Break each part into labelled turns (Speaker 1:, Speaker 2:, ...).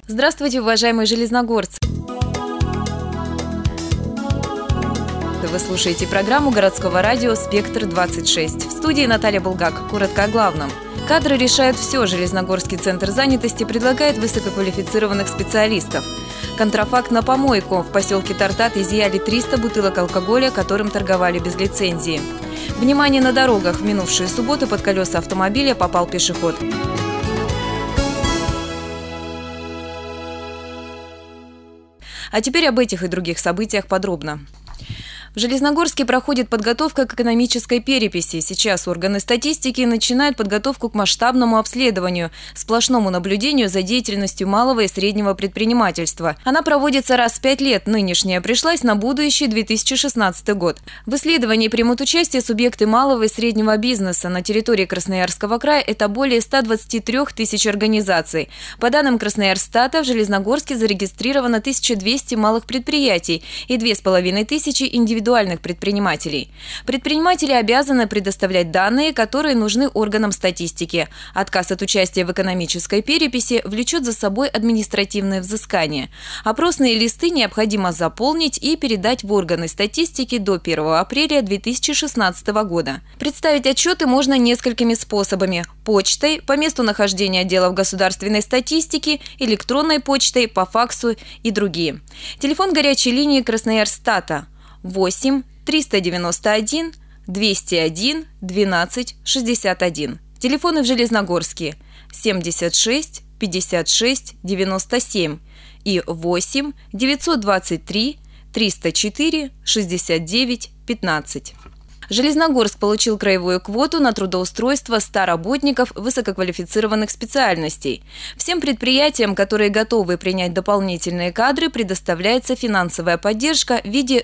Speaker 1: Здравствуйте, уважаемые железногорцы! Вы слушаете программу городского радио «Спектр-26». В студии Наталья Булгак. Коротко о главном. Кадры решают все. Железногорский центр занятости предлагает высококвалифицированных специалистов. Контрафакт на помойку. В поселке Тартат изъяли 300 бутылок алкоголя, которым торговали без лицензии. Внимание, на дорогах. В минувшую субботу под колеса автомобиля попал пешеход. А теперь об этих и других событиях подробно. В Железногорске проходит подготовка к экономической переписи. Сейчас органы статистики начинают подготовку к масштабному обследованию, сплошному наблюдению за деятельностью малого и среднего предпринимательства. Она проводится раз в 5 лет. Нынешняя пришлась на будущий 2016 год. В исследовании примут участие субъекты малого и среднего бизнеса. На территории Красноярского края это более 123 тысяч организаций. По данным Красноярстата, в Железногорске зарегистрировано 1200 малых предприятий и 2500 индивидуальных предпринимателей. Предприниматели обязаны предоставлять данные, которые нужны органам статистики. Отказ от участия в экономической переписи влечет за собой административное взыскание. Опросные листы необходимо заполнить и передать в органы статистики до 1 апреля 2016 года. Представить отчеты можно несколькими способами: почтой, по месту нахождения отделов государственной статистики, электронной почтой, по факсу и другие. Телефон горячей линии Красноярстата 8 391 201 12 61. Телефоны в Железногорске 76 56 97 и 8 923 304 69 15. Железногорск получил краевую квоту на трудоустройство 100 работников высококвалифицированных специальностей. Всем предприятиям, которые готовы принять дополнительные кадры, предоставляется финансовая поддержка в виде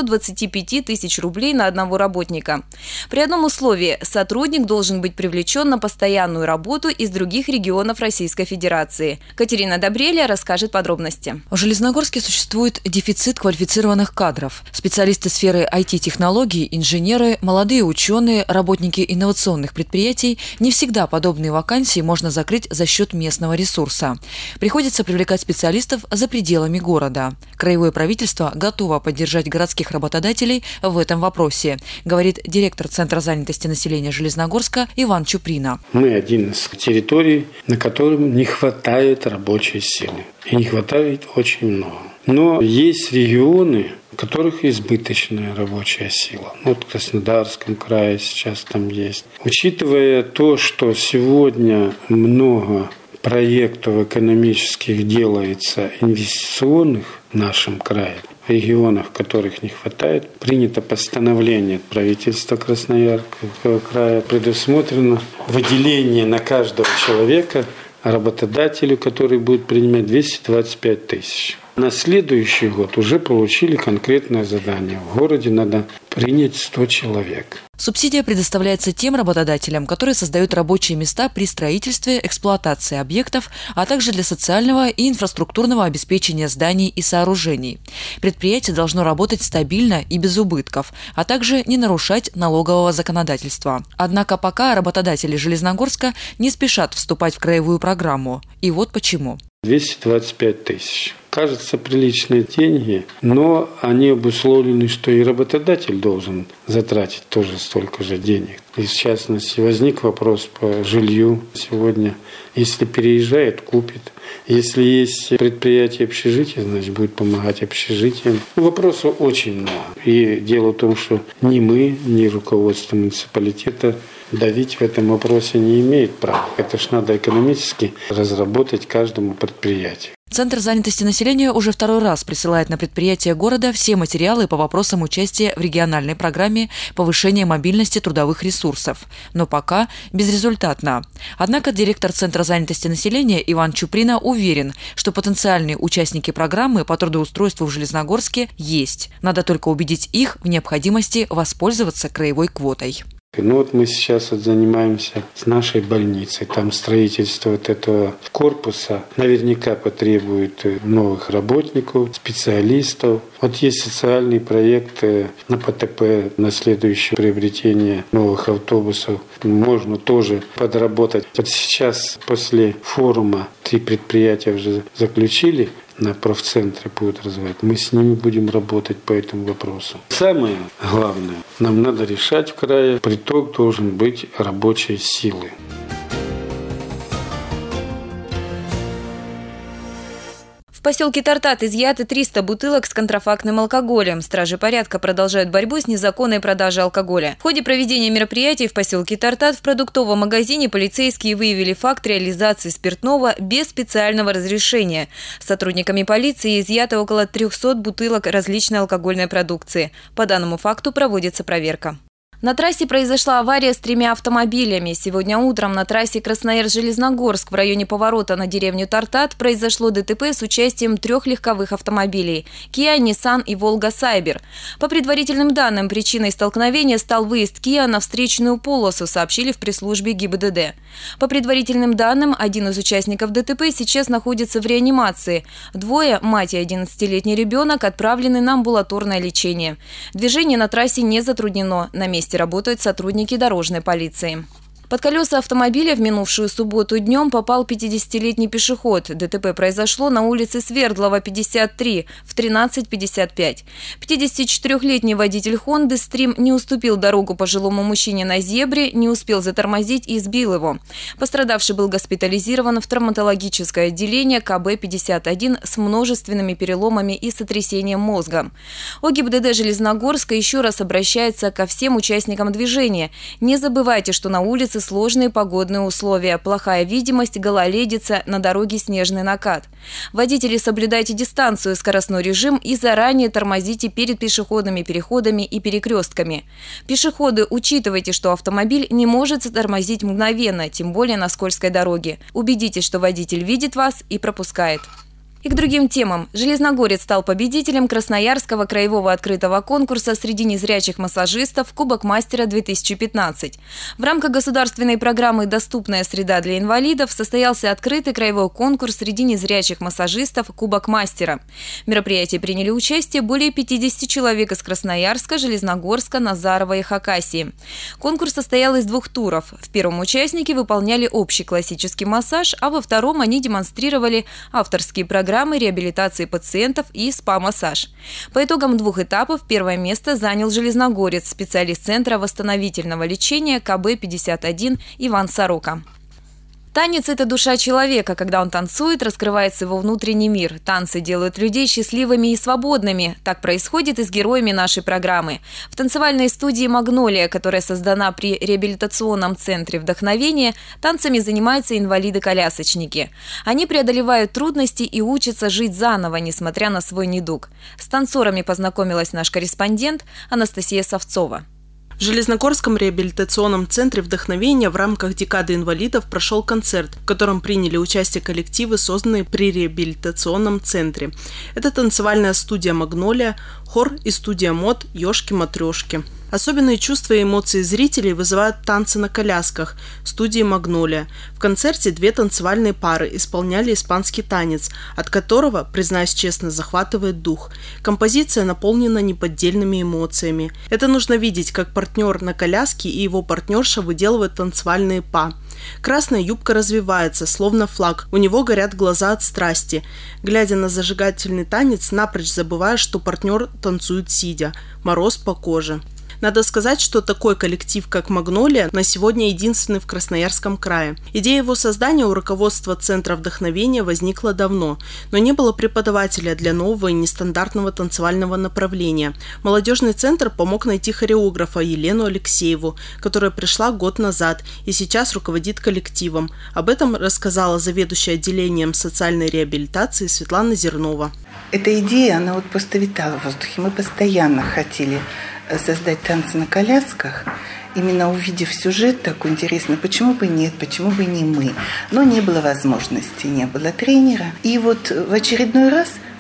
Speaker 1: 225 тысяч рублей на одного работника. При одном условии – сотрудник должен быть привлечен на постоянную работу из других регионов Российской Федерации. Катерина Добреля расскажет подробности.
Speaker 2: В Железногорске существует дефицит квалифицированных кадров. Специалисты сферы IT-технологий, инженеры, молодые ученые, работники инновационных предприятий. Не всегда подобные вакансии можно закрыть за счет местного ресурса. Приходится привлекать специалистов за пределами города. Краевое правительство готово поддержать городских работодателей в этом вопросе, говорит директор Центра занятости населения Железногорска Иван Чуприна.
Speaker 3: Мы один из территорий, на котором не хватает рабочей силы. И не хватает очень много. Но есть регионы, в которых избыточная рабочая сила. Вот в Краснодарском крае сейчас там есть. Учитывая то, что сегодня много проектов экономических делается инвестиционных в нашем крае, в регионах, которых не хватает, принято постановление правительства Красноярского края, предусмотрено выделение на каждого человека работодателю, который будет принимать 225 тысяч. На следующий год уже получили конкретное задание. В городе надо принять 100 человек.
Speaker 2: Субсидия предоставляется тем работодателям, которые создают рабочие места при строительстве, эксплуатации объектов, а также для социального и инфраструктурного обеспечения зданий и сооружений. Предприятие должно работать стабильно и без убытков, а также не нарушать налогового законодательства. Однако пока работодатели Железногорска не спешат вступать в краевую программу. И вот почему. 225
Speaker 3: тысяч. Кажется, приличные деньги, но они обусловлены, что и работодатель должен затратить тоже столько же денег. И в частности, возник вопрос по жилью сегодня. Если переезжает, купит. Если есть предприятие общежития, значит, будет помогать общежитиям. Вопросов очень много. И дело в том, что ни мы, ни руководство муниципалитета давить в этом вопросе не имеет права. Это ж надо экономически разработать каждому предприятию.
Speaker 2: Центр занятости населения уже второй раз присылает на предприятия города все материалы по вопросам участия в региональной программе повышения мобильности трудовых ресурсов. Но пока безрезультатно. Однако директор Центра занятости населения Иван Чуприна уверен, что потенциальные участники программы по трудоустройству в Железногорске есть. Надо только убедить их в необходимости воспользоваться краевой квотой.
Speaker 3: Ну вот мы сейчас занимаемся с нашей больницей. Там строительство вот этого корпуса наверняка потребует новых работников, специалистов. Вот есть социальный проект на ПТП, на следующее приобретение новых автобусов. Можно тоже подработать. Вот сейчас после форума 3 предприятия уже заключили, на профцентре будут развивать. Мы с ними будем работать по этому вопросу. Самое главное, нам надо решать в крае, приток должен быть рабочей силы.
Speaker 1: В поселке Тартат изъяты 300 бутылок с контрафактным алкоголем. Стражи порядка продолжают борьбу с незаконной продажей алкоголя. В ходе проведения мероприятий в поселке Тартат в продуктовом магазине полицейские выявили факт реализации спиртного без специального разрешения. Сотрудниками полиции изъято около 300 бутылок различной алкогольной продукции. По данному факту проводится проверка. На трассе произошла авария с 3 автомобилями. Сегодня утром на трассе Красноярск-Железногорск в районе поворота на деревню Тартат произошло ДТП с участием 3 легковых автомобилей – Kia, Nissan и Volga Cyber. По предварительным данным, причиной столкновения стал выезд Kia на встречную полосу, сообщили в пресс-службе ГИБДД. По предварительным данным, один из участников ДТП сейчас находится в реанимации. 2 – мать и 11-летний ребенок, отправлены на амбулаторное лечение. Движение на трассе не затруднено. На месте работают сотрудники дорожной полиции. Под колеса автомобиля в минувшую субботу днем попал 50-летний пешеход. ДТП произошло на улице Свердлова, 53, в 13:55. 54-летний водитель «Хонды Стрим» не уступил дорогу пожилому мужчине на зебре, не успел затормозить и сбил его. Пострадавший был госпитализирован в травматологическое отделение КБ-51 с множественными переломами и сотрясением мозга. ОГИБДД Железногорска еще раз обращается ко всем участникам движения. Не забывайте, что на улице сложные погодные условия, плохая видимость, гололедица, на дороге снежный накат. Водители, соблюдайте дистанцию, скоростной режим и заранее тормозите перед пешеходными переходами и перекрестками. Пешеходы, учитывайте, что автомобиль не может затормозить мгновенно, тем более на скользкой дороге. Убедитесь, что водитель видит вас и пропускает. И к другим темам. Железногорец стал победителем Красноярского краевого открытого конкурса среди незрячих массажистов «Кубок мастера-2015». В рамках государственной программы «Доступная среда для инвалидов» состоялся открытый краевой конкурс среди незрячих массажистов «Кубок мастера». В мероприятии приняли участие более 50 человек из Красноярска, Железногорска, Назарова и Хакасии. Конкурс состоял из 2 туров. В первом участники выполняли общий классический массаж, а во втором они демонстрировали авторские программы реабилитации пациентов и спа-массаж. По итогам 2 этапов первое место занял железногорец, специалист Центра восстановительного лечения КБ-51 Иван Сорока. Танец – это душа человека. Когда он танцует, раскрывается его внутренний мир. Танцы делают людей счастливыми и свободными. Так происходит и с героями нашей программы. В танцевальной студии «Магнолия», которая создана при реабилитационном центре «Вдохновение», танцами занимаются инвалиды-колясочники. Они преодолевают трудности и учатся жить заново, несмотря на свой недуг. С танцорами познакомилась наш корреспондент Анастасия Савцова.
Speaker 4: В Железногорском реабилитационном центре «Вдохновение» в рамках декады инвалидов прошел концерт, в котором приняли участие коллективы, созданные при реабилитационном центре. Это танцевальная студия «Магнолия», хор и студия мод «Ёшки-матрешки». Особенные чувства и эмоции зрителей вызывают танцы на колясках студии «Магнолия». В концерте 2 танцевальные пары исполняли испанский танец, от которого, признаюсь честно, захватывает дух. Композиция наполнена неподдельными эмоциями. Это нужно видеть, как партнер на коляске и его партнерша выделывают танцевальные па. Красная юбка развивается, словно флаг. У него горят глаза от страсти. Глядя на зажигательный танец, напрочь забывая, что партнер танцует сидя. Мороз по коже. Надо сказать, что такой коллектив, как «Магнолия», на сегодня единственный в Красноярском крае. Идея его создания у руководства Центра вдохновения возникла давно, но не было преподавателя для нового и нестандартного танцевального направления. Молодежный центр помог найти хореографа Елену Алексееву, которая пришла год назад и сейчас руководит коллективом. Об этом рассказала заведующая отделением социальной реабилитации Светлана Зернова.
Speaker 5: Эта идея, она вот просто витала в воздухе. Мы постоянно хотели создать танцы на колясках, именно увидев сюжет такой интересный, почему бы нет, почему бы не мы. Но не было возможности, не было тренера. И вот в очередной раз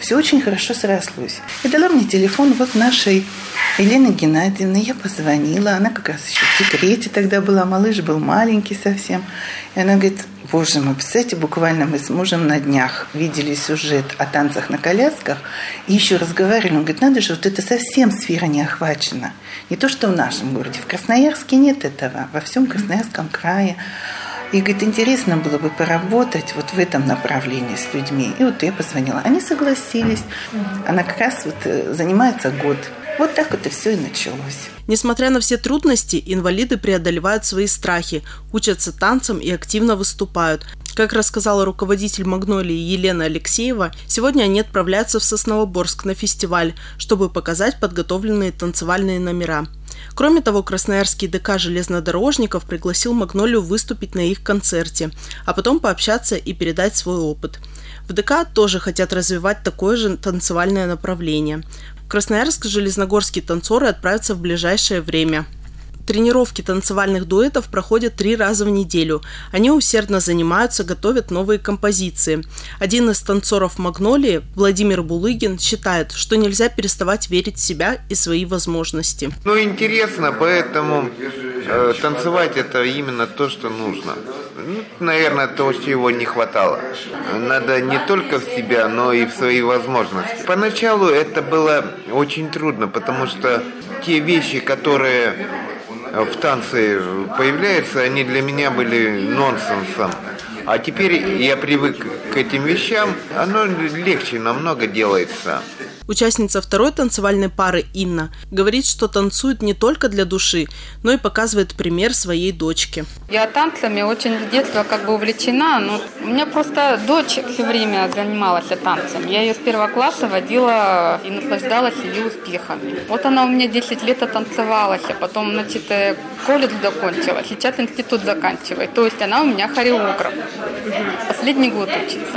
Speaker 5: все очень хорошо срослось. И дала мне телефон вот нашей Елены Геннадьевны. Я позвонила, она как раз еще в декрете тогда была, малыш был маленький совсем. И она говорит: боже мой, представляете, буквально мы с мужем на днях видели сюжет о танцах на колясках и еще разговаривали. Он говорит: надо же, вот это совсем сфера не охвачена. Не то, что в нашем городе. В Красноярске нет этого, во всем Красноярском крае. И, говорит, интересно было бы поработать вот в этом направлении с людьми. И вот я позвонила. Они согласились. Она как раз вот занимается год. Вот так вот и все и началось.
Speaker 4: Несмотря на все трудности, инвалиды преодолевают свои страхи, учатся танцам и активно выступают. Как рассказала руководитель «Магнолии» Елена Алексеева, сегодня они отправляются в Сосновоборск на фестиваль, чтобы показать подготовленные танцевальные номера. Кроме того, Красноярский ДК железнодорожников пригласил «Магнолию» выступить на их концерте, а потом пообщаться и передать свой опыт. В ДК тоже хотят развивать такое же танцевальное направление. В Красноярск железногорские танцоры отправятся в ближайшее время. Тренировки танцевальных дуэтов проходят 3 раза в неделю. Они усердно занимаются, готовят новые композиции. Один из танцоров «Магнолии», Владимир Булыгин, считает, что нельзя переставать верить в себя и свои возможности.
Speaker 6: Интересно, поэтому танцевать – это именно то, что нужно. Наверное, то, чего не хватало. Надо не только в себя, но и в свои возможности. Поначалу это было очень трудно, потому что те вещи, которые в танце появляются, они для меня были нонсенсом. А теперь я привык к этим вещам, оно легче намного делается.
Speaker 4: Участница второй танцевальной пары Инна говорит, что танцует не только для души, но и показывает пример своей дочке.
Speaker 7: Я танцами очень с детства увлечена, но у меня просто дочь все время занималась танцем. Я ее с 1 класса водила и наслаждалась ее успехами. Вот она у меня 10 лет танцевалась, а потом, колледж закончила, сейчас институт заканчивает. То есть она у меня хореограф. Последний год учится.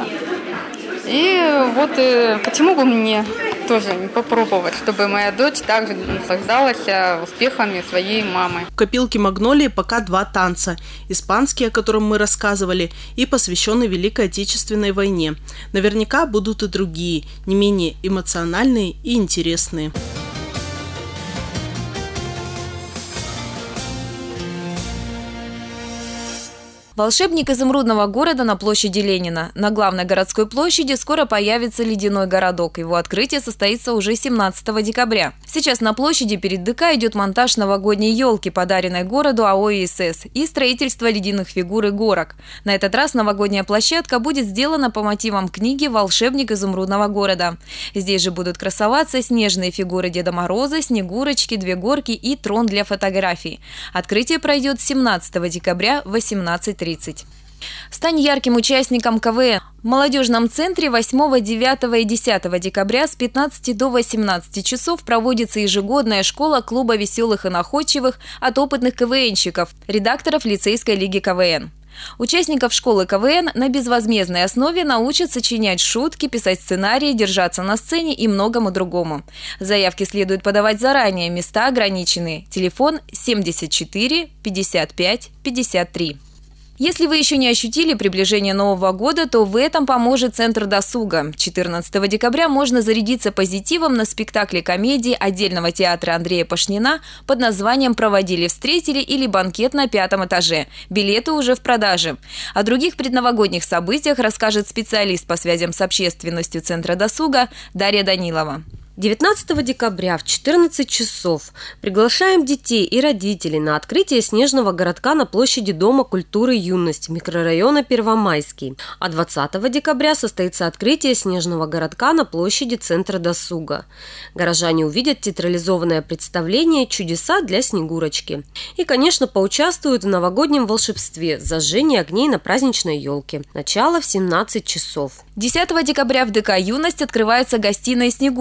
Speaker 7: И вот почему бы мне тоже не попробовать, чтобы моя дочь также наслаждалась успехами своей мамы.
Speaker 4: В копилке «Магнолии» пока 2 танца. Испанский, о котором мы рассказывали, и посвященный Великой Отечественной войне. Наверняка будут и другие, не менее эмоциональные и интересные.
Speaker 1: Волшебник изумрудного города на площади Ленина. На главной городской площади скоро появится ледяной городок. Его открытие состоится уже 17 декабря. Сейчас на площади перед ДК идет монтаж новогодней елки, подаренной городу АО ИСС, и строительство ледяных фигур и горок. На этот раз новогодняя площадка будет сделана по мотивам книги «Волшебник изумрудного города». Здесь же будут красоваться снежные фигуры Деда Мороза, Снегурочки, 2 горки и трон для фотографий. Открытие пройдет 17 декабря в 18:30. Стань ярким участником КВН. В молодежном центре 8, 9 и 10 декабря с 15 до 18 часов проводится ежегодная школа клуба веселых и находчивых от опытных КВНщиков, редакторов лицейской лиги КВН. Участников школы КВН на безвозмездной основе научат сочинять шутки, писать сценарии, держаться на сцене и многому другому. Заявки следует подавать заранее, места ограничены. Телефон 74 55 53. Если вы еще не ощутили приближение Нового года, то в этом поможет Центр досуга. 14 декабря можно зарядиться позитивом на спектакле комедии отдельного театра Андрея Пашнина под названием «Проводили-встретили» или «Банкет на 5-м этаже». Билеты уже в продаже. О других предновогодних событиях расскажет специалист по связям с общественностью Центра досуга Дарья Данилова.
Speaker 8: 19 декабря в 14 часов приглашаем детей и родителей на открытие снежного городка на площади Дома культуры и юности микрорайона Первомайский. А 20 декабря состоится открытие снежного городка на площади Центра досуга. Горожане увидят театрализованное представление «Чудеса для Снегурочки». И, конечно, поучаствуют в новогоднем волшебстве – зажжении огней на праздничной елке. Начало в 17 часов.
Speaker 1: 10 декабря в ДК «Юность» открывается гостиная «Снегурочки».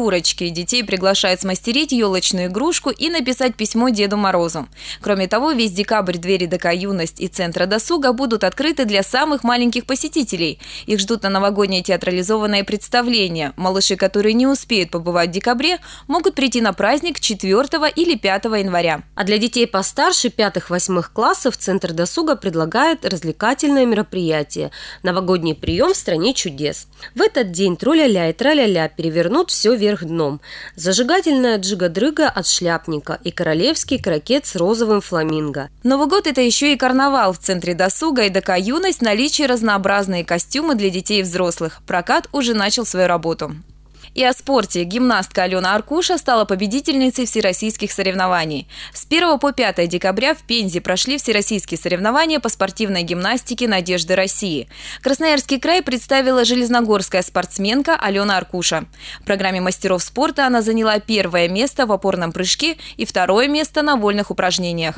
Speaker 1: фотографии детей приглашают смастерить елочную игрушку и написать письмо Деду Морозу. Кроме того, весь декабрь двери ДК «Юность» и Центра досуга будут открыты для самых маленьких посетителей. Их ждут на новогоднее театрализованное представление. Малыши, которые не успеют побывать в декабре, могут прийти на праздник 4 или 5 января.
Speaker 8: А для детей постарше 5-8 классов Центр досуга предлагает развлекательное мероприятие – новогодний прием в стране чудес. В этот день труля-ля и траля-ля перевернут все вверх дном. Зажигательная джига-дрыга от шляпника и королевский крокет с розовым фламинго.
Speaker 1: Новый год – это еще и карнавал. В Центре досуга и ДК «Юность» в наличии разнообразные костюмы для детей и взрослых. Прокат уже начал свою работу. И о спорте. Гимнастка Алена Аркуша стала победительницей всероссийских соревнований. С 1 по 5 декабря в Пензе прошли всероссийские соревнования по спортивной гимнастике «Надежды России». Красноярский край представила железногорская спортсменка Алена Аркуша. В программе мастеров спорта она заняла 1 место в опорном прыжке и 2 место на вольных упражнениях.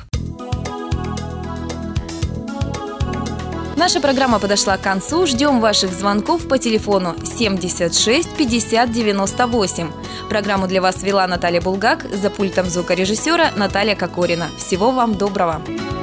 Speaker 1: Наша программа подошла к концу. Ждем ваших звонков по телефону 76 50 98. Программу для вас вела Наталья Булгак, за пультом звукорежиссера Наталья Кокорина. Всего вам доброго!